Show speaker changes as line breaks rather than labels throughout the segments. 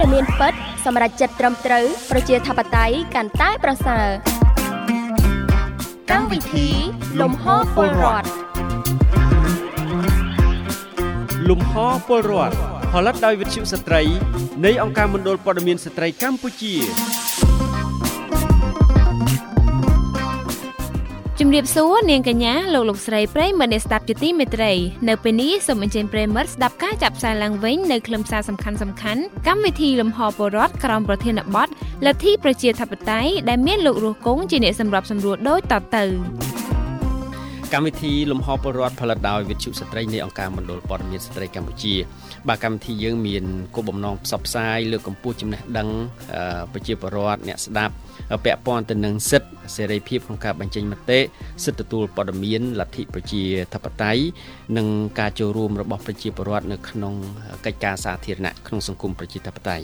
ដែលមានពិតសម្រាប់ចិត្តត្រឹមត្រូវប្រជាធិបតេយ្យកាន់តែប្រសើរកម្មវិធីលំហពលរដ្ឋ
លំហពលរដ្ឋផលិតដោយវិទ្យុស្ត្រីនៃអង្គការមណ្ឌលព័ត៌មានស្ត្រីកម្ពុជា
ជំរាបសួរនាងកញ្ញាលោកស្រីប្រិយមិត្តអ្នកស្ដាប់ជាទីមេត្រីនៅពេលនេះសូមអញ្ជើញប្រិយមិត្តស្ដាប់ការចាប់ផ្សាយឡើងវិញនៅខ្លឹមសារសំខាន់ៗកម្មវិធីលំហពលរដ្ឋក្រោមប្រធានបទលទ្ធិប្រជាធិបតេយ្យដែលមានលោករស់គង់ជាអ្នកសម្របសម្រួលដូចតទៅ
កម្មវិធីលំហពលរដ្ឋផលិតដោយវិទ្យុស្ត្រីនៃអង្គការមណ្ឌលព័ត៌មានស្ត្រីកម្ពុជាបាទកម្មវិធីយើងមានគោលបំណងផ្សព្វផ្សាយលើកកម្ពស់ចំណេះដឹងប្រជាពលរដ្ឋអ្នកស្ដាប់ពាក់ព័ន្ធទៅនឹងសិទ្ធិសេរីភាពក្នុងការបញ្ចេញមតិសិទ្ធិទទួលព័ត៌មានលទ្ធិប្រជាធិបតេយ្យនិងការចូលរួមរបស់ប្រជាពលរដ្ឋនៅក្នុងកិច្ចការសាធារណៈក្នុងសង្គមប្រជាធិបតេយ្យ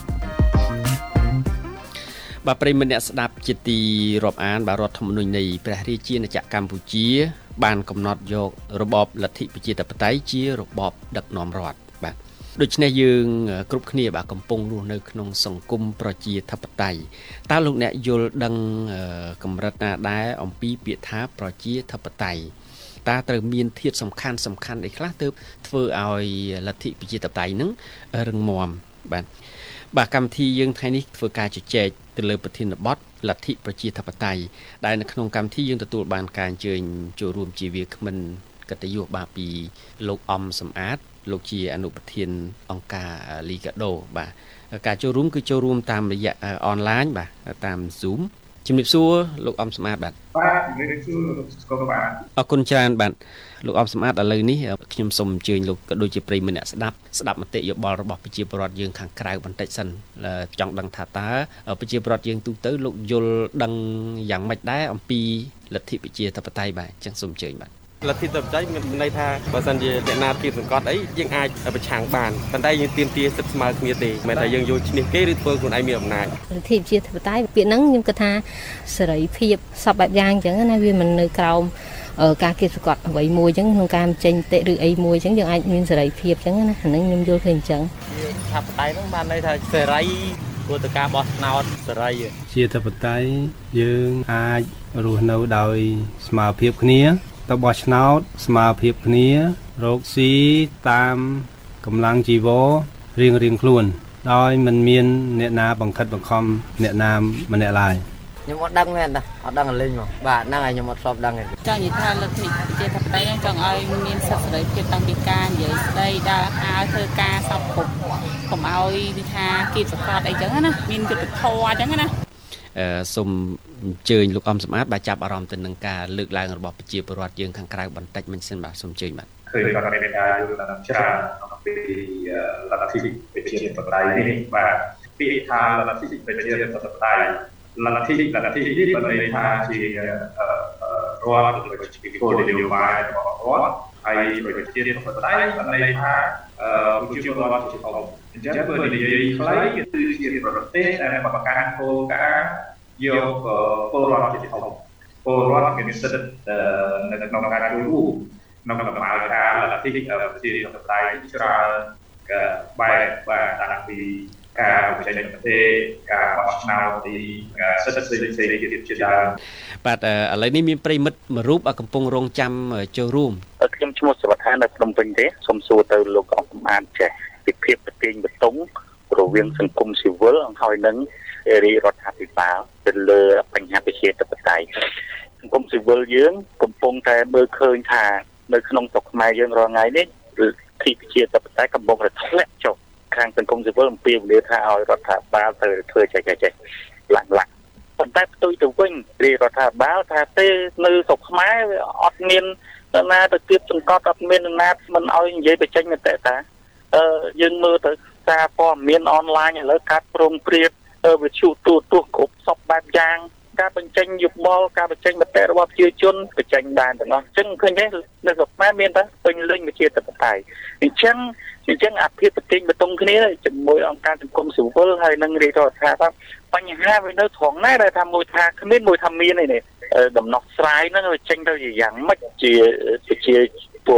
បាទប្រិយមិត្តអ្នកស្ដាប់ជាទីរាប់អានបាទរដ្ឋធម្មនុញ្ញនៃព្រះរាជាណាចក្រកម្ពុជាបានកំណត់យករបបលទ្ធិប្រជាធិបតេយ្យជារបបដឹកនាំរដ្ឋបាទដូច្នេះយើងគ្រប់គ្នាបាទកំពុងរស់នៅក្នុងសង្គមប្រជាធិបតេយ្យតើលោកអ្នកយល់ដឹងកម្រិតណាដែរអំពីពាក្យថាប្រជាធិបតេយ្យតើត្រូវមានធាតុសំខាន់អីខ្លះទើបធ្វើឲ្យលទ្ធិប្រជាធិបតេយ្យនឹងរឹងមាំបាទកម្មវិធីយើងថ្ងៃនេះធ្វើការជជែកទៅលើប្រធានបទលទ្ធិប្រជាធិបតេយ្យដែលនៅក្នុងកម្មវិធីយើងទទួលបានការអញ្ជើញចូលរួមជាវាគ្មិនកិត្តិយសបាទពីលោកអំសំអាតលោកជាអនុប្រធានអង្គការលីកាដូបាទការចូលរួមគឺចូលរួមតាមរយៈអនឡាញបាទតាម Zoom ជំរាបសួរលោកអំសំអាតបាទ
ជំរាបសួរលោកស្គរបាទ
អរគុណច្រើនបាទលោកអំសំអាតឥឡូវនេះខ្ញុំសូមអញ្ជើញលោកក៏ដូចជាប្រិយមិត្តអ្នកស្ដាប់មតិយោបល់របស់ប្រជាពលរដ្ឋយើងខាងក្រៅបន្តិចសិនចង់ដឹងថាតើប្រជាពលរដ្ឋយើងទូទៅលោកយល់ដឹងយ៉ាងម៉េចដែរអំពីលទ្ធិប្រជាធិបតេយ្យបាទអញ្ចឹងសូមអញ្ជើញបាទ
លទ្ធិប្រជាធិបតេយ្យមានន័យថាបើសិនជាអ្នកណាគៀបសង្កត់អីយើងអាចប្រឆាំងបានប៉ុន្តែយើងទាមទារសិទ្ធិស្មើគ្នាទេមិនថាយើងយកឈ្នះគេឬធ្វើខ្លួនឯងមានអំណាច
លទ្ធិប្រជាធិបតេយ្យពាក្យហ្នឹងខ្ញុំគិតថាសេរីភាពសពបែបយ៉ាងអញ្ចឹងណាវាមិននៅក្រោមការគៀបសង្កត់អ្វីមួយអញ្ចឹងក្នុងការចេញតិឬអីមួយអញ្ចឹងយើងអាចមានសេរីភាពអញ្ចឹងណាអាហ្នឹងខ្ញុំយល់ឃើញអញ្ចឹង
ធិបតេយ្យហ្នឹងបានន័យថាសេរីគួរតែការបោះឆ្នោតសេរី
ជាធិបតេយ្យយើងអាចរស់នៅដោយស្មើភាពគ្នាទៅបោះឆ្នោតស្មើភាពគ្នារកស៊ីតាមកម្លាំងជីវររៀងខ្លួនដោយមិនមានអ្នកណាបង្ខិតបង្ខំអ្នកណាម្នាក់ឡើយ
ខ្ញុំអត់ដឹងទេអត់ដឹងលេងមកបាទហ្នឹងហើយខ្ញុំអត់ស្បដឹងទេ
ចង់និយាយថាលទ្ធិប្រជាធិបតេយ្យចង់ឲ្យមានសិទ្ធិសេរីភាពតាំងពីការនិយាយស្ដីដល់ឲ្យធ្វើការសពគ្រប់កុំឲ្យនិយាយថាគៀបសង្កត់អីចឹងណាមានយុត្តិធម៌អញ្ចឹងណា
សូមអញ្ជើញលោកអំសម្បត្តិបាទចាប់អារម្មណ៍ទៅនឹងការលើកឡើងរបស់ប្រជាពលរដ្ឋយើងខាងក្រៅបន្តិចមិញសិនបាទសូមអញ្ជើញបាទ
ឃើញគាត់មានការយល់ដឹងច្រើនអំពីលទ្ធិប្រជាធិបតេយ្យនេះបាទពាក្យថាលទ្ធិប្រជាធិបតេយ្យលទ្ធិនេះបានន័យថាជារដ្ឋប្រជាគោលនយោបាយរបស់រដ្ឋហើយប្រជាធិបតេយ្យបានន័យថាប្រជាពលរដ្ឋជាធំអញ្ចឹងបើនិយាយខ្លីគឺជាប្រទេសដែលបង្កើតគោលការណ៍យកពលរដ្ឋជាធំពលរដ្ឋមានសិទ្ធិនៅក្នុងការចូលរួមក្នុងដំណើរការលទ្ធិប្រជាធិបតេយ្យច្រើនបែបបាទតាំងពីការបញ្ចេញមតិការបោះឆ្នោតទីសិទ្ធិសេរីភាពជាដើម
បាទឥឡូវនេះមានប្រិមិត្តមួយរូបកំពុងរងចាំចូលរួម
ខ្ញុំឈ្មោះសវត្ថានៅភ្នំពេញទេសូមសួរទៅលោកអង្គសម្អាតចេះពីភាពប្រទេសបតុងរវាងសង្គមស៊ីវិលហើយនឹងរាជរដ្ឋាភិបាលទៅលើបញ្ហាប្រជាធិបតេយ្យសង្គមស៊ីវិលយើងកំពុងតែមើលឃើញថានៅក្នុងស្រុកខ្មែរយើងរាល់ថ្ងៃនេះឬទីប្រជាធិបតេយ្យកំពុងតែធ្លាក់ចុះខាងសង្គមស៊ីវិលអំពាវនាវថាឲ្យរដ្ឋាភិបាលទៅធ្វើចេះឡើងប៉ុន្តែផ្ទុយទៅវិញរាជរដ្ឋាភិបាលថាទេនៅស្រុកខ្មែរវាអត់មានណាទៅគៀបសង្កត់អត់មានណាមិនឲ្យនិយាយបញ្ចេញមតិតាយើងមើលទៅសារព័ត៌មានអនឡាញឥឡូវកាត់ប្រងព្រៀបវិទ្យុទូរទស្សន៍គ្រប់សពបែបយ៉ាងការបញ្ចេញយោបល់ការបញ្ចេញមតិរបស់ប្រជាជនបញ្ចេញបានទាំងអស់អញ្ចឹងឃើញទេនៅស្រុកខ្មែរមានតែពេញលេញប្រជាធិបតេយ្យអញ្ចឹងអាភិបតិបតុងគ្នាជាមួយអង្គការសង្គមស៊ីវិលហើយនឹងរាជរដ្ឋាភិបាលបញ្ហាវានៅត្រង់ណាដែលថាមួយថាគ្មានមួយថាមានទេដំណោះស្រាយហ្នឹងវាចេញទៅយ៉ាងម៉េចជាពលរដ្ឋ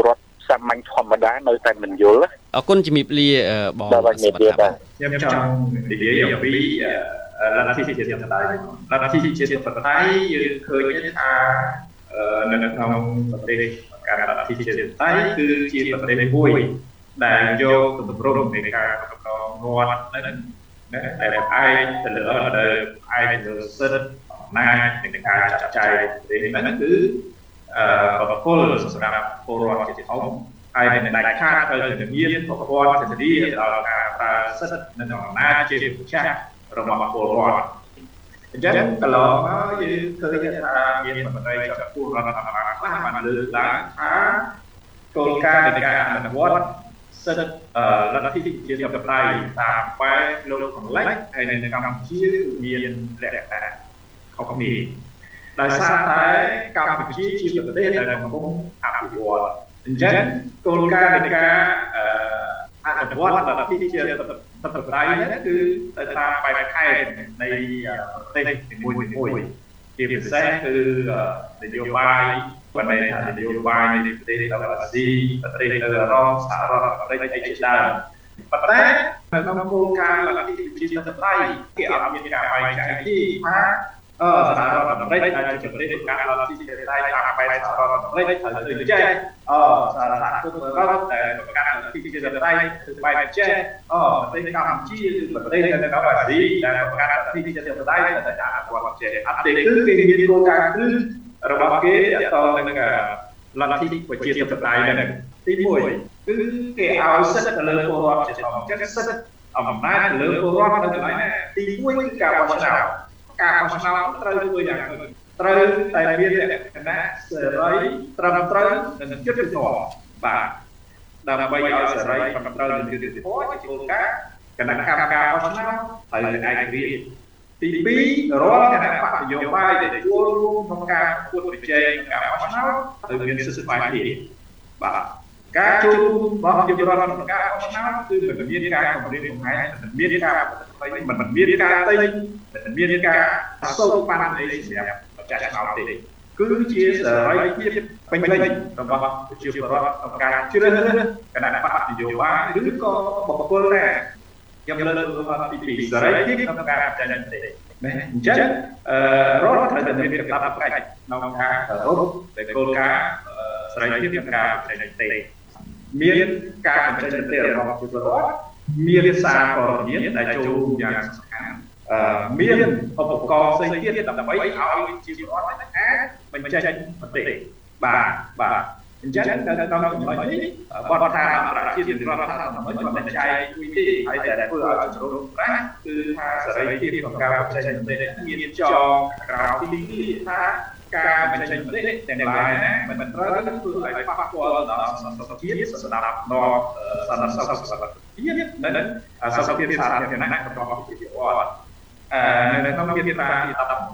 សាមញ្ញធម្មតានៅតែមិនយល់
អរគុណជំរាបលាបង
ខ្ញុំចង់និយាយអំពីលទ្ធិប្រជាធិបតេយ្យលទ្ធិប្រជាធិបតេយ្យយើងឃើញថានៅក្នុងប្រទេសការលទ្ធិប្រជាធិបតេយ្យគឺជាប្រទេសមួយដែលយកទម្រង់នៃការកំណត់រដ្ឋនឹងដែលឯងទៅលើឯងទៅសិទ្ធិអំណាចនៃការចាត់ចែងប្រទេសហ្នឹងគឺប្រគល់សម្រាប់ពលរដ្ឋជាធំហើយនៅដាច់ខាតទៅនឹងមានប្រព័ន្ធសេរីដល់ការប្រើសិទ្ធិនិងអំណាចជាម្ចាស់របស់ពលរដ្ឋអញ្ចឹងកន្លងមកយើងឃើញថាមានមន្ត្រីជាប់ពលរដ្ឋអន្តរជាតិខ្លះបានលើកឡើងថាគោលការណ៍នៃការអនុវត្តសិទ្ធិលទ្ធិប្រជាធិបតេយ្យតាមបែបលោកខាងលិចហើយនៅកម្ពុជាមានលក្ខណៈខុសគ្នាដោយសារតែកម្ពុជាជាប្រទេសដែលកំពុងអភិវឌ្ឍអញ្ចឹងគោលការណ៍នៃការអនុវត្តលទ្ធិប្រជាធិបតេយ្យហ្នឹងគឺទៅតាមបែបខេត្តនៃប្រទេសនីមួយៗជាពិសេសគឺនយោបាយបណ្ដេញថានយោបាយនៃប្រទេសអឺស៊ីប្រទេសអឺរ៉ុបសហរដ្ឋអាមេរិកអីជាដើមប៉ុន្តែនៅក្នុងគោលការណ៍លទ្ធិប្រជាធិបតេយ្យគេអត់មានការបែងចែកទីថាសហរដ្ឋអាមេរិកដែលជាប្រទេសការលទ្ធិប្រជាធិបតេយ្យតាមបែបសហរដ្ឋអាមេរិកត្រូវទៅចេះសហគមន៍អឺរ៉ុបដែលប្រកាសលទ្ធិប្រជាធិបតេយ្យគឺបែបចេះប្រទេសកម្ពុជាគឺប្រទេសនៅក្នុងអាស៊ីដែលប្រកាសលទ្ធិប្រជាធិបតេយ្យតែអនុវត្តចេះអត់ទេគឺគេមានគោលការណ៍គឺរបស់គេតទៅនឹងលទ្ធិប្រជាធិបតេយ្យហ្នឹងទី1គឺគេឲ្យសិទ្ធិទៅលើពលរដ្ឋជាធំអញ្ចឹងសិទ្ធិអំណាចទៅលើពលរដ្ឋនៅកន្លែងណាទី1គឺការបោះឆ្នោតការបោះឆ្នោតត្រូវធ្វើយ៉ាងម៉េចត្រូវតែមានលក្ខណៈសេរីត្រឹមត្រូវនិងយុត្តិធម៌បាទដើម្បីឲ្យសេរីត្រឹមត្រូវនិងយុត្តិធម៌ជាគោលការណ៍គណៈកម្មការបោះឆ្នោតហើយឯករាជ្យទី2រាល់គណៈបកនយោបាយដែលចូលរួមក្នុងការប្រកួតប្រជែងការបោះឆ្នោតត្រូវមានសិទ្ធិស្វែងយល់បាទការចូលរួមរបស់យុវជនក្នុងការបោះឆ្នោតគឺមិនមានការគម្រាមកំហែងមិនមានការមិនមានការទិញមិនមានការសូកប៉ាន់អីសម្រាប់ម្ចាស់ឆ្នោតទេគឺជាសេរីភាពពេញលេញរបស់ប្រជាពលរដ្ឋក្នុងការជ្រើសរើសគណៈបកនយោបាយឬក៏បុគ្គលណាខ្ញុំលើកឧទាហរណ៍ទី2សេរីភាពក្នុងការចាញ់ទេអញ្ចឹងរដ្ឋត្រូវតែមានកាតព្វកិច្ចក្នុងការគោរពតែគោលការណ៍សេរីភាពក្នុងការចាញ់ទេមានការបញ្ចេញមតិរបស់ប្រជាពលរដ្ឋមានសារព័ត៌មានដែលចូលរួមយ៉ាងសំខាន់មានឧបករណ៍ផ្សេងទៀតដើម្បីឲ្យប្រជាពលរដ្ឋអាចបញ្ចេញមតិបាទអញ្ចឹងនៅក្នុងចំណុចនេះបទដ្ឋានអន្តរជាតិនិងរដ្ឋធម្មនុញ្ញបានចែកមួយទីហើយតែធ្វើឲ្យជ្រុលប្រាស់គឺថាសេរីភាពក្នុងការបញ្ចេញមតិមានចងក្រៅទីថាការបញ្ចេញមតិទាំងឡាយណាមិនត្រូវធ្វើឲ្យប៉ះពាល់ដល់សន្តិភាពស្ដាប់ដល់សន្តិសុខភាពនិងសុខភាពសាធារណៈរបស់ប្រជាពលរដ្ឋនៅក្នុងមាត្រាទី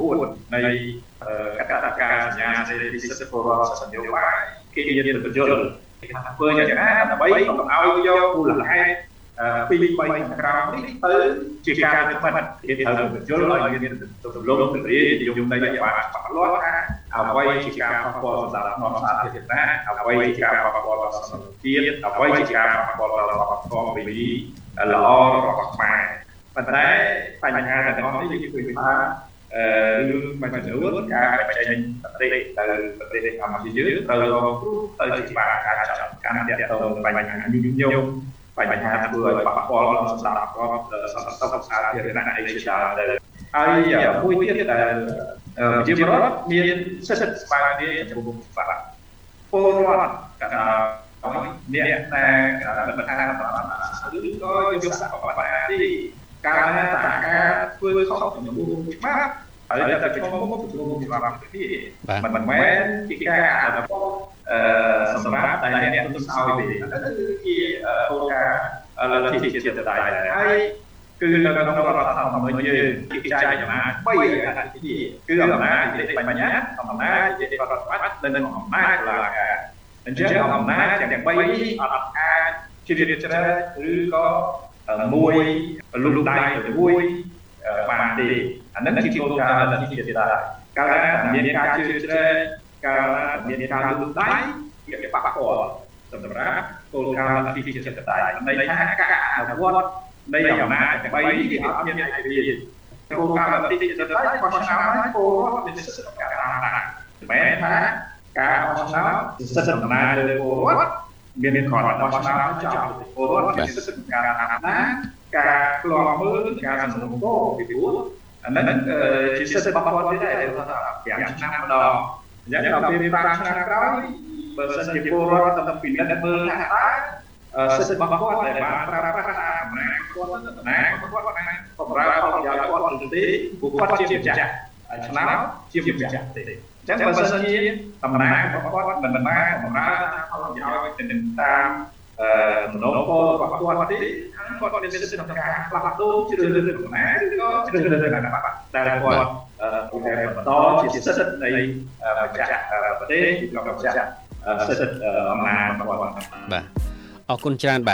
19នៃកតការសញ្ញាសេរីសិទ្ធិពលរដ្ឋសញ្ញោបាយគេមានបញ្យលថាធ្វើយ៉ាងណាដើម្បីកុំឲ្យយកមូលហេតុពី3ខាងក្រោមនេះទៅជាការពិតគេត្រូវបញ្យលឲ្យមានទម្លុំទម្លាយយមន័យបានច្បាស់លាស់ថាអ្វីជាការប៉ះពាល់ដល់ក្នុងសាធារណៈអ្វីជាការប៉ះពាល់ដល់សន្តិភាពអ្វីជាការប៉ះពាល់ដល់វប្បធម៌វិធីល្អរបស់ខ្មែរប៉ុន្តែបញ្ហាទាំងអស់នេះគឺថារឿងមួយចំនួនការបញ្ចេញមតិទៅប្រទេសកម្ពុជាយើងត្រូវរកគ្រោះទៅជាការចាត់ការទាក់ទងបញ្ហាញុះញង់បញ្ហាធ្វើឲ្យប៉ះពាល់ដល់សន្តិភាពសន្តិសុខសាធារណៈអីជាដើមទៅហើយមួយទៀតដែលប្រជាពលរដ្ឋមានសិទ្ធិស្វែងយល់ចំពោះច្បាប់ពលរដ្ឋអ្នកដែលបន្តថាឬក៏យកសាកបបាទីការណាតាការធ្វើខុសចំពោះច្បាប់ហើយតែចំពោះចំពោះច្បាប់នេះមិនមែនជាការអនុវត្តសម្រាប់តែអ្នកទស្សនវិជ្ជាគឺជាគោលការណ៍លទ្ធិប្រជាធិបតេយ្យហើយគឺនៅក្នុងរដ្ឋធម្មនុញ្ញយើងគេចែកអំណាច3គឺអំណាចនីតិបញ្ញត្តិអំណាចនីតិរដ្ឋបាលនិងអំណាចតុលាការអញ្ចឹងអំណាចទាំង3នេះអត់អាចជ្រៀតជ្រែកឬក៏មួយលុបដៃទៅមួយបានទេអានឹងជាគោលការណ៍លទ្ធិប្រជាធិបតេយ្យកាលណាមានការជ្រៀតជ្រែកកាលណាមានការលុបដៃវាប៉ះពាល់សម្រាប់គោលការណ៍លទ្ធិប្រជាធិបតេយ្យនៃថាការអនុវត្តនៃអំណាច3នេះគឺអត់មានឯករាជ្យគោលការណ៍លទ្ធិប្រជាធិបតេយ្យបោះឆ្នោតហើយពលរដ្ឋមានសិទ្ធិក្នុងការតាមដានមិនមែនថាការបោះឆ្នោតសិទ្ធិអំណាចលើពលរដ្ឋមានគ្រាន់តែបោះឆ្នោតចោលពលរដ្ឋមានសិទ្ធិក្នុងការតាមដានការខ្លាប់មើលការសំណូមពរពីព្រោះអាហ្នឹងជាសិទ្ធិរបស់គាត់ទេដែលថា5ឆ្នាំម្ដងអញ្ចឹងដល់ពេល5ឆ្នាំក្រោយបើសិនជាពលរដ្ឋទៅពិនិត្យមើលថាសិទ្ធិរបស់គាត់ដែលបានប្រើប្រាស់តាមអំណាចគាត់អំណាចគាត់បានបម្រើផលប្រយោជន៍គាត់ឬទេព្រោះគាត់ជាម្ចាស់ឆ្នោតជាម្ចាស់ទេអញ្ចឹងបើសិនជាអំណាចរបស់គាត់មិនបានបម្រើតាមផលប្រយោជន៍ទៅតាមសំណូមពររបស់គាត់ទេគាត់មានសិទ្ធិក្នុងការផ្លាស់ប្ដូរជ្រើសរើសអំណាចឬក៏ជ្រើសរើសគណៈបកដែលគាត់បន្តជាសិទ្ធិនៃម្ចាស់ប្រទេសឬក៏ម្ចាស់សិទ្ធិអំណាចរបស់គាត់
បាទអរគុណច្រើនបាទ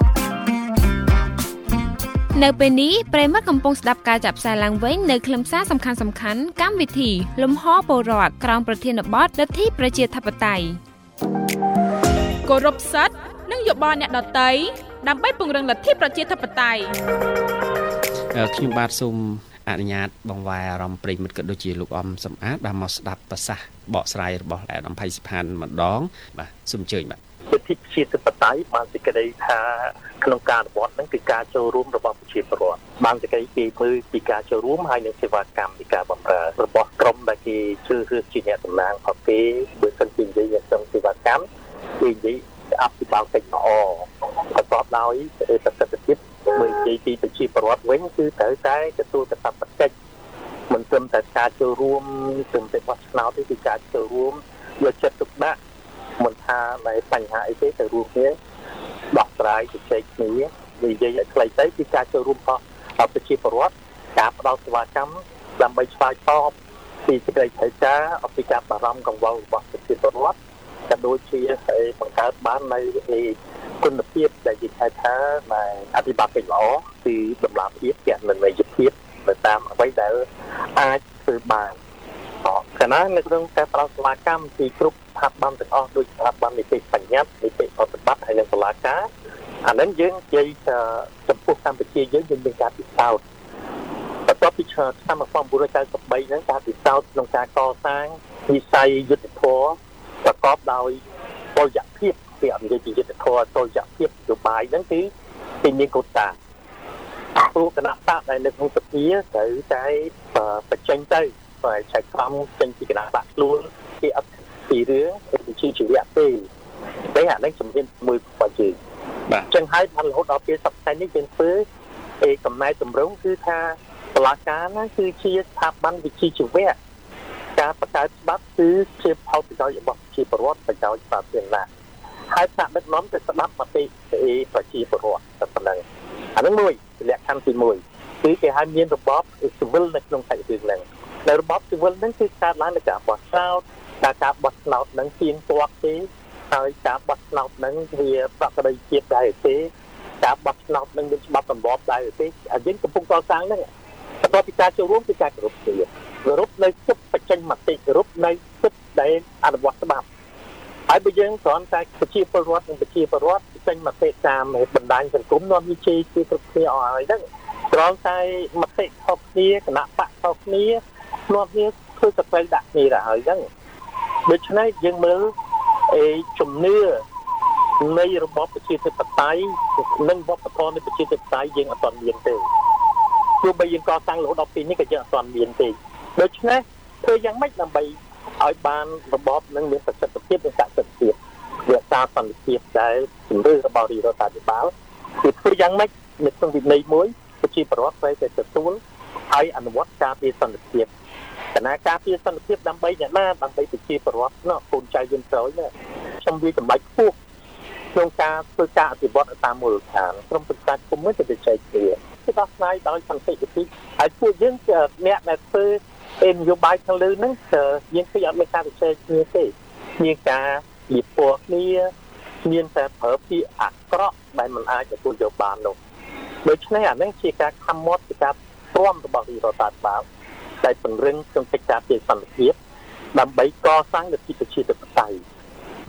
នៅពេលនេះប្រិមត្តកំពុងស្ដាប់ការចាប់ផ្សាយឡើងវិញនៅខ្លឹមសារសំខាន់ៗកម្មវិធីលំហពលរដ្ឋក្រោមប្រធានបទលទ្ធិប្រជាធិបតេយ្យ
គោរពសិទ្ធិនិងយោបល់អ្នកដទៃដើម្បីពង្រឹងលទ្ធិប្រជាធិបតេយ្យ
ខ្ញុំបាទសូមអនុញ្ញាតបង្វែរអារម្មណ៍ប្រិមិត្តក៏ដូចជាលោកអំសំអាតបានមកស្ដាប់ប្រសាសន៍បកស្រាយរបស់អាដាមផៃសិផានម្ដងបាទសូមអញ្ជើញបាទ
លទ្ធិប្រជាធិបតេយ្យបានសេចក្តីថាក្នុងការអនុវត្តហ្នឹងគឺការចូលរួមរបស់ប្រជាពលរដ្ឋបានសេចក្តីគេមើលពីការចូលរួមហើយនិងសេវាកម្មពីការបម្រើរបស់ក្រុមដែលគេជ្រើសរើសជាអ្នកតំណាងរបស់គេបើសិនជានិយាយក្នុងសេវាកម្មគេនិយាយអភិបាលកិច្ចល្អប្រកបដោយប្រសិទ្ធភាពមើលនិយាយពីប្រជាពលរដ្ឋវិញគឺត្រូវតែទទួលកាតព្វកិច្ចមិនត្រឹមតែការចូលរួមត្រឹមតែបោះឆ្នោតទេគឺការចូលរួមយកចិត្តទុកដាក់មិនថាតែបញ្ហាអីទេទៅរួមគ្នាដោះស្រាយជជែកគ្នានិយាយឲ្យខ្លីទៅគឺការចូលរួមរបស់ប្រជាពលរដ្ឋការផ្ដល់សេវាកម្មដើម្បីឆ្លើយតបពីសេចក្តីត្រូវការអំពីការបារម្ភកង្វល់របស់ប្រជាពលរដ្ឋក៏ដូចជាបង្កើតបាននៅគុណភាពដែលនិយាយថាអភិបាលកិច្ចល្អគឺតម្លាភាពគណនេយ្យភាពទៅតាមអ្វីដែលអាចធ្វើបានខណៈនៅក្នុងការផ្ដល់សេវាកម្មពីគ្រប់ស្ថាប័នទាំងអស់ដូចស្ថាប័ននីតិបញ្ញត្តិនីតិប្រតិបត្តិហើយនិងតុលាការអានឹងយើងនិយាយចំពោះកម្ពុជាយើងមានការពិសោធន៍បន្ទាប់ពីឆ្នាំ1993ហ្នឹងការពិសោធន៍ក្នុងការកសាងវិស័យយុទ្ធភ័ពប្រកបដោយតុល្យភាពពីអនិច្ចយុទ្ធភ័ពតុល្យភាពនយោបាយហ្នឹងគឺមានកូតាព្រោះគណៈបកដែលនៅក្នុងសភាត្រូវតែបញ្ចេញទៅហើយឆែកក្រមចេញពីគណៈបកខ្លួនគេអត់ពីរឿងវិជាជីវៈទេតែអានេះជំនាញមួយរបស់យើងបាទអញ្ចឹងហើយបានរហូតដល់ពេលសប្តាហ៍នេះយើងធ្វើកំណែតម្រង់គឺថាតុលាការណាគឺជាស្ថាប័នវិជាជីវៈការបង្កើតច្បាប់គឺជាផលប្រយោជន៍របស់ប្រជាពលរដ្ឋប្រយោជន៍សាធារណៈហើយថ្នាក់ដឹកនាំទៅស្ដាប់មតិប្រជាពលរដ្ឋតែប៉ុណ្ណឹងអានោះមួយលក្ខខណ្ឌទី1គឺគេឲ្យមានរបបស៊ីវិលនៅក្នុងសាច់រឿងហ្នឹងនៅរបបស៊ីវិលហ្នឹងគឺកើតឡើងនៅការបោះឆ្នោតការបោះឆ្នោតហ្នឹងទៀងទាត់ទេហើយការបោះឆ្នោតហ្នឹងវាប្រកបដោយជាតិដែរទេការបោះឆ្នោតហ្នឹងមានច្បាប់ទម្លាប់ដែរទេអាយើងកំពុងកសាងហ្នឹងបន្ទាប់ពីការចូលរួមគឺការគោរពគ្នាគោរពនៅសិទ្ធិបញ្ចេញមតិគោរពនៅសិទ្ធិដែលអនុវត្តច្បាប់ហើយបើយើងគ្រាន់តែប្រជាពលរដ្ឋនិងប្រជាពលរដ្ឋចេញមតិតាមបណ្ដាញសង្គមនាំវិជ័យគឺគ្រប់គ្នាអស់ហើយហ្នឹងគ្រាន់តែមតិខុសគ្នាគណៈបកខុសគ្នានាំគ្នាធ្វើសត្រូវដាក់គ្នាទៅហើយហ្នឹងដូច្នេះយើងមើលជំនឿនៃរបបប្រជាធិបតេយ្យនិងវប្បធម៌នៃប្រជាធិបតេយ្យយើងអត់ទាន់មានទេទោះបីយើងកសាងរហូតដល់ពេលនេះក៏យើងអត់ទាន់មានទេដូច្នេះធ្វើយ៉ាងម៉េចដើម្បីឲ្យបានរបបនឹងមានប្រសិទ្ធភាពនិងសក្តិភាពវាការសន្តិភាពដែលជំរឿរបស់រដ្ឋាភិបាលគឺធ្វើយ៉ាងម៉េចនៅក្នុងវិន័យមួយប្រជាពលរដ្ឋត្រូវតែទទួលឲ្យអនុវត្តការពារសន្តិភាពគណៈការពារសន្តិភាពដើម្បីអ្នកណាដើម្បីប្រជាពលរដ្ឋនោះកូនចៅយើងក្រោយណាខ្ញុំវាចម្បាច់ខ្ពស់ក្នុងការធ្វើការអភិវឌ្ឍតាមមូលដ្ឋានក្រុមប្រឹក្សាគុំមួយទៅជជែកគ្នាគឺដោះស្រាយដោយសន្តិភាពហើយពួកយើងអ្នកដែលធ្វើនយោបាយខាងលើហ្នឹងយើងឃើញអត់មានការជជែកគ្នាទេមានការលៀបពណ៌គ្នាមានតែប្រើពាក្យអាក្រក់ដែលមិនអាចទទួលយកបាននោះដូច្នេះអានេះជាការខំមាត់ជាការព្រមរបស់រដ្ឋាភិបាលដែលពង្រឹងក្នុងកិច្ចការពារសន្តិភាពដើម្បីកសាងលទ្ធិប្រជាធិបតេយ្យហ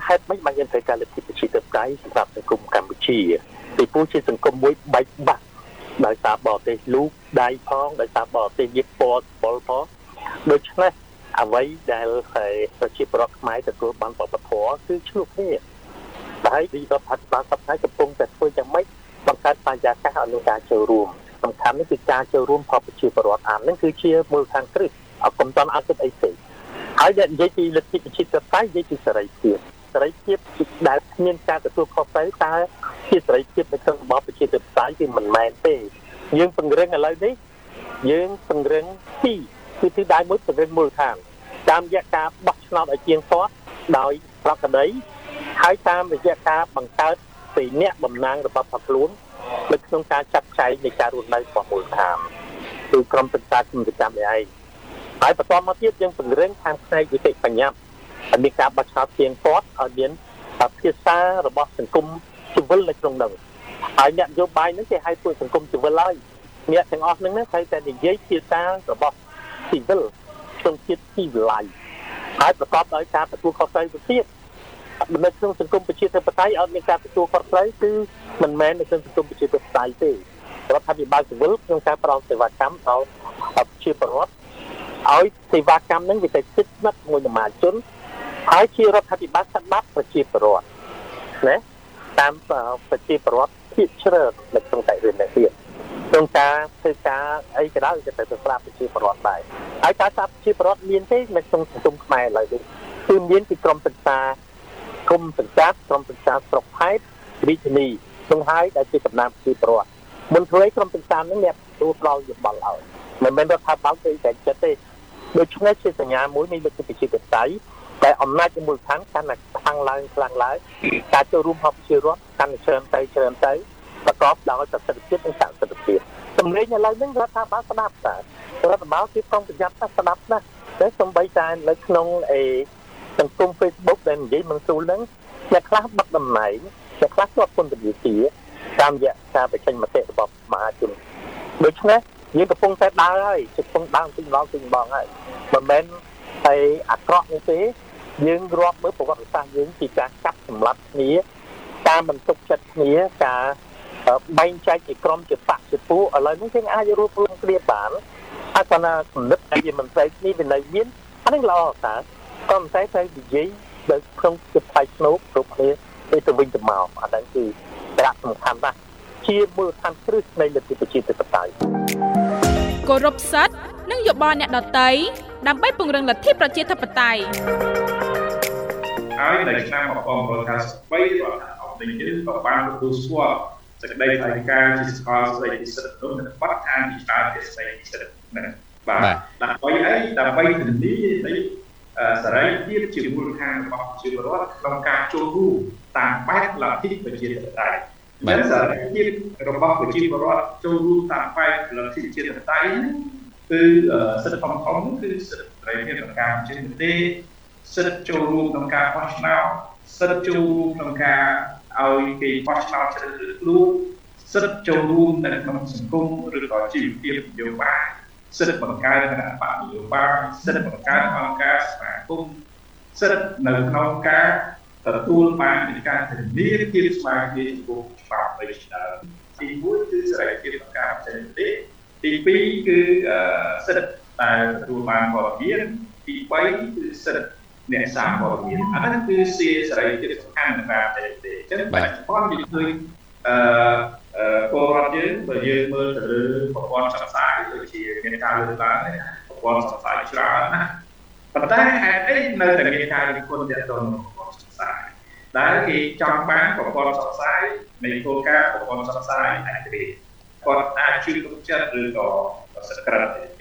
ហេតុមិនបានយើងត្រូវការលទ្ធិប្រជាធិបតេយ្យសម្រាប់សង្គមកម្ពុជាពីព្រោះជាសង្គមមួយបែកបាក់ដោយសារបរទេសលូកដៃផងដោយសារបរទេសយេពតពលផងដូច្នេះអ្វីដែលប្រជាពលរដ្ឋខ្មែរទទួលបានបព្វធម៌គឺឆ្លុះគ្នាហើយវិរដ្ឋាភិបាលសពថ្ងៃកំពុងតែធ្វើយ៉ាងម៉េចបង្កើតបរិយាកាសឲ្យមានការចូលរួមសំខាន់នេះគឺការចូលរួមរបស់ប្រជាពលរដ្ឋអានហ្នឹងគឺជាមូលដ្ឋានគ្រឹះអកុំតន់អត់គិតអីទេហើយនិយាយពីលទ្ធិប្រជាធិបតេយ្យនិយាយពីសេរីភាពដែលគ្មានការទទួលខុសត្រូវតើជាសេរីភាពនៅក្នុងរបបប្រជាធិបតេយ្យគឺមិនមែនទេយើងពង្រឹងឥឡូវនេះយើងពង្រឹងគឺទីដៅមួយពង្រឹងមូលដ្ឋានតាមរយៈការបោះឆ្នោតឲ្យទៀងទាត់ដោយប្រក្រតីហើយតាមរយៈការបង្កើតពីអ្នកតំណាងរបស់ប្រជាខ្លួននៅក្នុងការចាត់ចែងនៃការរស់នៅរបស់មូលដ្ឋានគឺក្រុមប្រឹក្សាជំនាញកម្មនេះឯងហើយបន្តមកទៀតយើងពង្រឹងខាងផ្នែកវិទ្យាបញ្ញត្តិឲ្យមានការបោះឆ្នោតទៀងទាត់ឲ្យមានភាសារបស់សង្គមស៊ីវិលនៅក្នុងនោះហើយអ្នកនយោបាយហ្នឹងគេហៅពួកសង្គមស៊ីវិលហើយអ្នកទាំងអស់ហ្នឹងត្រូវតែនិយាយភាសារបស់ស៊ីវិលក្នុងជាតិស៊ីវិល័យហើយប្រកបដោយការទទួលខុសត្រូវទៅទៀតនៅក្នុងសង្គមប្រជាធិបតេយ្យអត់មានការទទួលខុសត្រូវគឺមិនមែននៅក្នុងសង្គមប្រជាធិបតេយ្យទេរដ្ឋាភិបាលស៊ីវិលក្នុងការផ្តល់សេវាកម្មដល់ប្រជាពលរដ្ឋឲ្យសេវាកម្មហ្នឹងវាទៅជិតស្និទ្ធជាមួយសមាជិកហើយជារដ្ឋាភិបាលស្ដាប់ប្រជាពលរដ្ឋណាតាមប្រជាពលរដ្ឋភាគច្រើននៅក្នុងតែរឿងនេះទៀតក្នុងការធ្វើការអីក៏ដោយក៏ទៅស្ដាប់ប្រជាពលរដ្ឋដែរហើយការស្ដាប់ប្រជាពលរដ្ឋមានទេនៅក្នុងសង្គមខ្មែរឡើយនេះគឺមានពីក្រមប្រឹក្សាគុំសង្កាត់ក្រមប្រឹក្សាស្រុកខេត្តរាជធានីក្នុងហើយដែលជាតំណាងប្រជាពលរដ្ឋមុនធ្វើឲ្យក្រមប្រឹក្សានឹងអ្នកទទួលផ្ដល់យោបល់ឲ្យមិនមែនរដ្ឋាភិបាលទេតែចិត្តទេដូច្នេះជាសញ្ញាមួយនៃលទ្ធិប្រជាធិបតេយ្យតែអំណាចមូលដ្ឋានកាន់តែខ្លាំងឡើងការចូលរួមរបស់ប្រជាពលរដ្ឋកាន់តែច្រើនទៅប្រកបដោយប្រសិទ្ធភាពនិងសក្តិភាពសម្លេងឥឡូវនេះរដ្ឋាភិបាលស្ដាប់តើរដ្ឋាភិបាលគឺប្រុងប្រយ័ត្នស្ដាប់ណាស់តែសូម្បីតែនៅក្នុងសង្គម Facebook ដែលនិយាយមិនស្រួលហ្នឹងអ្នកខ្លះបាត់តំណែងអ្នកខ្លះជាប់ពន្ធនាគារតាមរយៈការបញ្ចេញមតិរបស់មហាជនដូច្នេះយើងកំពុងតែដើរហើយកំពុងដើរពីម្ដងហើយមិនមែនតែអាក្រក់នោះទេយើងរាប់មើលប្រវត្តិសាស្ត្រយើងពីការកាប់សម្លាប់គ្នាការមិនទុកចិត្តគ្នាការបែងចែកជាក្រុមជាបកជាពួកឥឡូវនេះយើងអាចរួបរวมគ្នាបានហើយប៉ុន្តែគំនិតដែលវាមិនស្អីនេះវានៅមានអានេះល្អតើក៏មិនតែទៅនិយាយនៅក្នុងជាផ្លៃស្នូកគ្រប់គ្នាទៅវិញទៅមកអាហ្នឹងគឺសារៈសំខាន់ណាស់ជាមូលដ្ឋានគ្រឹះនៃលទ្ធិប្រជាធិបតេយ្យ
គោរពសិទ្ធិនិងយោបល់អ្នកដទៃដើម្បីពង្រឹងលទ្ធិប្រជាធិបតេយ្យ
ហើយនៅឆ្នាំ1993រដ្ឋអង្គនេះក៏បានទទួលស្គាល់សេចក្តីថ្លែងការណ៍ជាសកលស្តីពីសិទ្ធិមនុស្សនិងបទដ្ឋានជាច្រើនជាស្តីពីសិទ្ធិមនុស្សបាទដើម្បីធានានៃសេរីភាពជាមូលដ្ឋានរបស់ប្រជាពលរដ្ឋក្នុងការចូលរួមតាមបែបលទ្ធិប្រជាធិបតេយ្យដែលសេរីភាពរបស់ប្រជាពលរដ្ឋចូលរួមតាមបែបលទ្ធិប្រជាធិបតេយ្យគឺសិទ្ធិធំៗគឺសិទ្ធិសេរីភាពក្នុងការបញ្ចេញមតិសិទ្ធិចូលរួមក្នុងការបោះឆ្នោតសិទ្ធិចូលរួមក្នុងការឲ្យគេបោះឆ្នោតជ្រើសរើសខ្លួនសិទ្ធិចូលរួមនៅក្នុងសង្គមឬក៏ជីវភាពនយោបាយសិទ្ធិបង្កើតគណៈបកនយោបាយសិទ្ធិបង្កើតអង្គការសមាគមសិទ្ធិនៅក្នុងការទទួលបាននៃការធានាភាពស្មើគ្នាចំពោះច្បាប់នៃឆ្នាំទី1គឺសេរីភាពក្នុងការបញ្ចេញមតិទី2គឺសិទ្ធិតែទទួលបានព័ត៌មានទី3គឺសិទ្ធិអ្នកសារព័ត៌មានអាហ្នឹងគឺជាសេរីភាពសំខាន់ក្នុងការចេញទេអញ្ចឹងបច្ចុប្បន្នយើងឃើញពលរដ្ឋយើងបើយើងមើលទៅលើប្រព័ន្ធផ្សព្វផ្សាយដូចជាមានការលើកឡើងប្រព័ន្ធផ្សព្វផ្សាយច្រើនណាស់ប៉ុន្តែហេតុអីនៅតែមានការរិះគន់ទាក់ទងនឹងប្រព័ន្ធផ្សព្វផ្សាយដែលគេចង់បានប្រព័ន្ធផ្សព្វផ្សាយនៃគោលការណ៍ប្រព័ន្ធផ្សព្វផ្សាយឯករាជ្យគាត់អាចជឿទុកចិត្តឬក៏សក្តិទី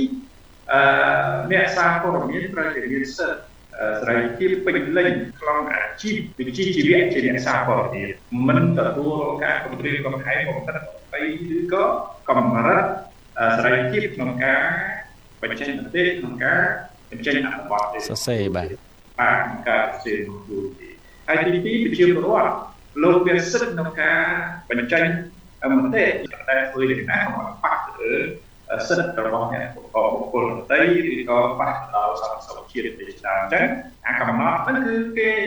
2អ្នកសារព័ត៌មានត្រូវតែមានសិទ្ធិសេរីភាពពេញលេញក្នុងអាជីពវិជ្ជាជីវៈជាអ្នកសារព័ត៌មានមិនទទួលការគំរាមកំហែងបំផិតអីឬក៏កម្រិតសេរីភាពក្នុងការបញ្ចេញមតិក្នុងការបញ្ចេញអត្ថបទទេសរសេរបាទការសរសេរខ្លួនទេហើយទី2ប្រជាពលរដ្ឋលោកមានសិទ្ធិក្នុងការបញ្ចេញមតិដែលធ្វើយ៉ាងណាកុំឲ្យប៉ះទៅសិទ្ធិរបស់អ្នកបុគ្គលដទៃឬក៏ប៉ះដល់សន្តិសុខជាតិទេច្រើនអញ្ចឹងអាកំណត់ហ្នឹងគឺគេ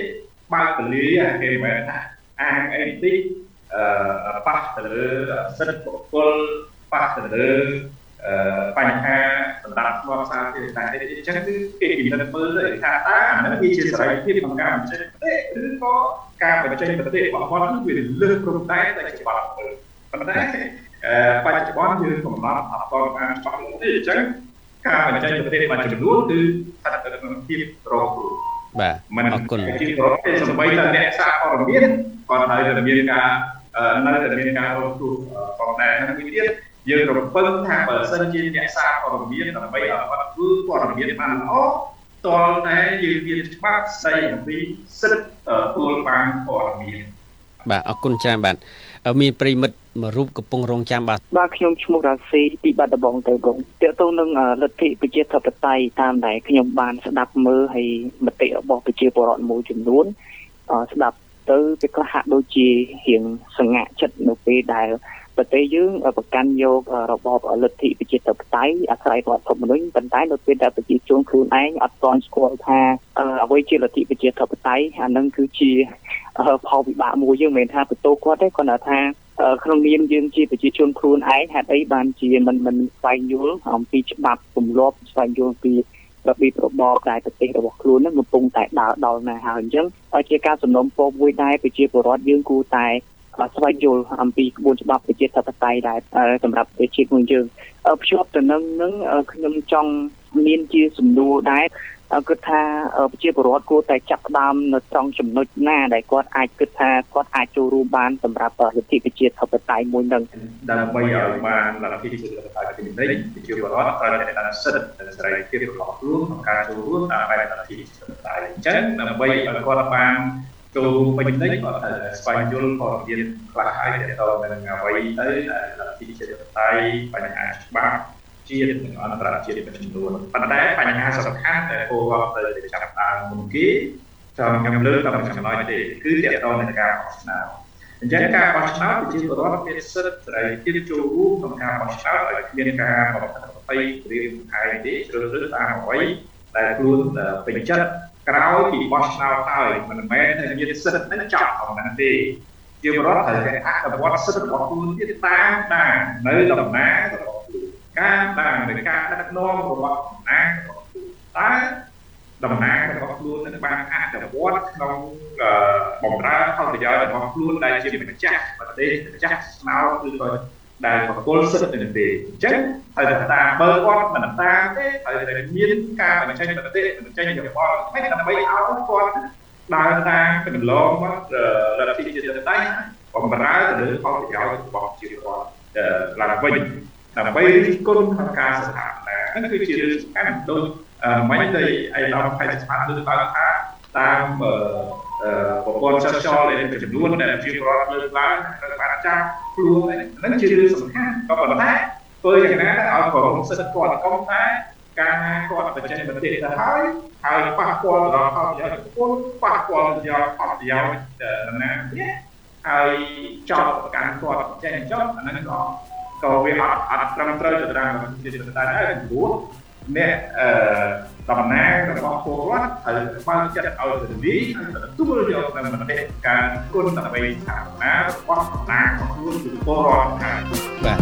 បើកទលាគេមិនថាអាងអីតិចប៉ះទៅលើសិទ្ធិបុគ្គលប៉ះទៅលើបញ្ហាសម្រាប់ផ្ដល់សារជាតែអញ្ចឹងគឺគេពិនិត្យមើលទៅថាតើអានេះវាជាសេរីភាពក្នុងការបញ្ចេញមតិឬក៏ការបញ្ចេញមតិរបស់គាត់វាលើសព្រំដែនតែច្បាប់ប៉ុន្តែបច្ចុប្បន្នយើងកំណត់អត់ទាន់បានច្បាស់ទេអញ្ចឹងការបញ្ចេញមតិមួយចំនួនគឺស្ថិតនៅក្នុងភាពរងគ្រោះ
បាទអរគុណ
ជាប្រវត្តិសម្បីតែអ្នកសារព័ត៌មានគាត់ហើយតែមានការនៅតែមានការរងគ្រោះផងដែរហើយមួយទៀតយើងរំពឹងថាបើសិនជាអ្នកសារព័ត៌មានដើម្បីឲ្យគាត់ធ្វើព័ត៌មានបានល្អតើតែយើងមានច្បាប់ស្ដីអំពីសិទ្ធិទទួលបានព័ត៌មាន
បាទអរគុណច្រើនបាទមានប្រិមិត្តមួយរូបកំពុងរងចាំបាទ
ខ្ញុំឈ្មោះរាស៊ីពីបាត់ដំបងទៅបងតើតើនឹងលទ្ធិប្រជាធិបតេយ្យតាមដែលខ្ញុំបានស្ដាប់មើលហើយមតិរបស់ប្រជាពលរដ្ឋមួយចំនួនស្ដាប់ទៅវាក៏ហាក់ដូចជារៀងសង្ហាចិត្តនៅពេលដែលប្រទេសយើងប្រកាន់យករបបលទ្ធិប្រជាធិបតេយ្យអាស្រ័យរដ្ឋធម្មនុញ្ញប៉ុន្តែនៅពេលដែលប្រជាជនខ្លួនឯងអត់ទាន់ស្គាល់ថាអ្វីជាលទ្ធិប្រជាធិបតេយ្យអានឹងគឺជាផលវិបាកមួយយើងមិនមែនថាបន្ទោសគាត់ទេគាត់ថាក្នុងនាមយើងជាប្រជាជនខ្លួនឯងហេតុអីបានជាមិនស្វែងយល់អំពីច្បាប់ទម្លាប់ស្វែងយល់ពីរបៀបរបបដែលប្រទេសរបស់ខ្លួននឹងកំពុងតែដើរដល់ណាហើយអញ្ចឹងជាការសំណូមពរមួយដែរប្រជាពលរដ្ឋយើងគួរតែស្វែងយល់អំពីក្បួនច្បាប់ប្រជាធិបតេយ្យដែរសម្រាប់ប្រជាជាតិរបស់យើងភ្ជាប់ទៅនឹងខ្ញុំចង់មានជាសំណួរដែរគិតថាប្រជាពលរដ្ឋគួរតែចាប់ផ្ដើមនៅត្រង់ចំណុចណាដែលគាត់អាចគិតថាគាត់អាចចូលរួមបានសម្រាប់លទ្ធិប្រជាធិបតេយ្យមួយនឹង
ដើម្បីឲ្យបានលទ្ធិប្រជាធិបតេយ្យពីនេះប្រជាពលរដ្ឋត្រូវតែបានសិទ្ធិនិងសេរីភាពរបស់ខ្លួនក្នុងការចូលរួមតាមបែបលទ្ធិប្រជាធិបតេយ្យអញ្ចឹងដើម្បីឲ្យគាត់បានចូលរួមពេញលេញគាត់ត្រូវស្វែងយល់ព័ត៌មានខ្លះហើយទៅនឹងអ្វីទៅលទ្ធិប្រជាធិបតេយ្យបញ្ហាច្បាប់ជាតិនិងអន្តរជាតិមួយចំនួនប៉ុន្តែបញ្ហាសំខាន់ដែលពលរដ្ឋត្រូវចាប់តាមមុនគេខ្ញុំលើកតែចំណុចទេគឺទាក់ទងនឹងការបោះឆ្នោតអញ្ចឹងការបោះឆ្នោតប្រជាពលរដ្ឋមានសិទ្ធិសេរីភាពចូលរួមក្នុងការបោះឆ្នោតឲ្យមានការបំផាត់បំភ័យរៀងហើយទេជ្រើសរើសតាមអ្វីដែលខ្លួនពេញចិត្តក្រោយពីបោះឆ្នោតហើយមិនមែនតែមានសិទ្ធិនឹងចោលហ្នឹងទេជាពលរដ្ឋត្រូវតែអនុវត្តសិទ្ធិរបស់ខ្លួនទៀតតាមដាននៅដំណើរការតាមនៃការដឹកនាំរបស់តំណាងរបស់ខ្លួនតែតំណាងរបស់ខ្លួននឹងបានអនុវត្តក្នុងបម្រើផលប្រយោជន៍របស់ខ្លួនដែលជាម្ចាស់ប្រទេសម្ចាស់ស្នោឬក៏ដែលបកគលសិទ្ធិនឹងទេអញ្ចឹងហើយតែតាមបើគាត់មិនតាមទេហើយតែមានការបញ្ចេញមតិបញ្ចេញយោបល់មិនដើម្បីឲ្យគាត់ដើរតាមកន្លងមកលទ្ធិប្រជាធិបតេយ្យបម្រើទៅលើផលប្រយោជន៍របស់ប្រជាពលរដ្ឋឡើងវិញដើម្បីរិះគន់ក្នុងការស្ថាបនាហ្នឹងគឺជារឿងសំខាន់ដូចមិនតែឯកឧត្តមផៃស្មាតលើកឡើងថាតាមប្រព័ន្ធ social នៃចំនួនដែលជាប្រវត្តិលើកឡើងត្រូវបានចាប់ខ្លួនហ្នឹងជារឿងសំខាន់ក៏ប៉ុន្តែធ្វើយ៉ាងណាឲ្យគោរពសិទ្ធិគាត់កុំតែការគាត់បញ្ចេញមតិទៅហើយប៉ះពាល់ដល់ផលប្រយោជន៍ខ្លួនប៉ះពាល់ដល់ផលប្រយោជន៍ណានេះហើយចោទប្រកាន់គាត់ចេញចោទអាហ្នឹងក៏វាអត់ត្រឹមត្រូវទៅតាមជាស្ថានភាពដែរព្រោះអ្នកតំណាងរបស់ពលរដ្ឋត្រូវបើកចិត្តឲ្យទៅនេះទទួលយកនៅមតិការគុណដើម្បីស្ថាបនារបស់តំណាងរបស់ខ្លួនគឺពលរដ្ឋថា
បាទ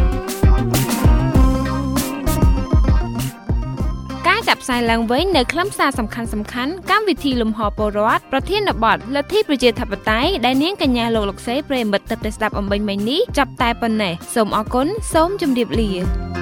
ការចាប់ផ្សាយឡើងវិញនៅខ្លឹមសារសំខាន់ៗកម្មវិធីលំហពលរដ្ឋប្រធានបទលទ្ធិប្រជាធិបតេយ្យដែលនាងកញ្ញាលោកលោកស្រីប្រិមិត្តទើបតែស្ដាប់អំបញ្ញមិញនេះចាប់តែប៉ុណ្ណេះសូមអរគុណសូមជម្រាបលា